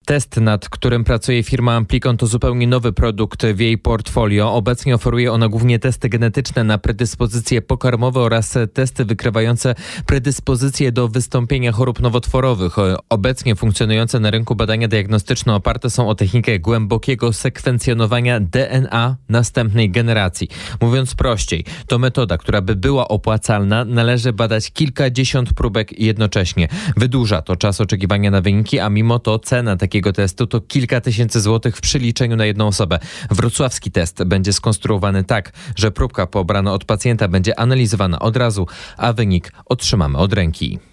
Test, nad którym pracuje firma Amplicon, to zupełnie nowy produkt w jej portfolio. Obecnie oferuje ona głównie testy genetyczne na predyspozycje pokarmowe oraz testy wykrywające predyspozycje do wystąpienia chorób nowotworowych. Obecnie funkcjonujące na rynku badania diagnostyczne oparte są o technikę głębokiego sekwencjonowania DNA następnej generacji. Mówiąc prościej, to metoda, która by była opłacalna, należy badać kilkadziesiąt próbek jednocześnie. Wydłuża to czas oczekiwania na wyniki, a mimo to cena takiego testu to kilka tysięcy złotych w przeliczeniu na jedną osobę. Wrocławski test będzie skonstruowany tak, że próbka pobrana od pacjenta będzie analizowana od razu, a wynik otrzymamy od ręki.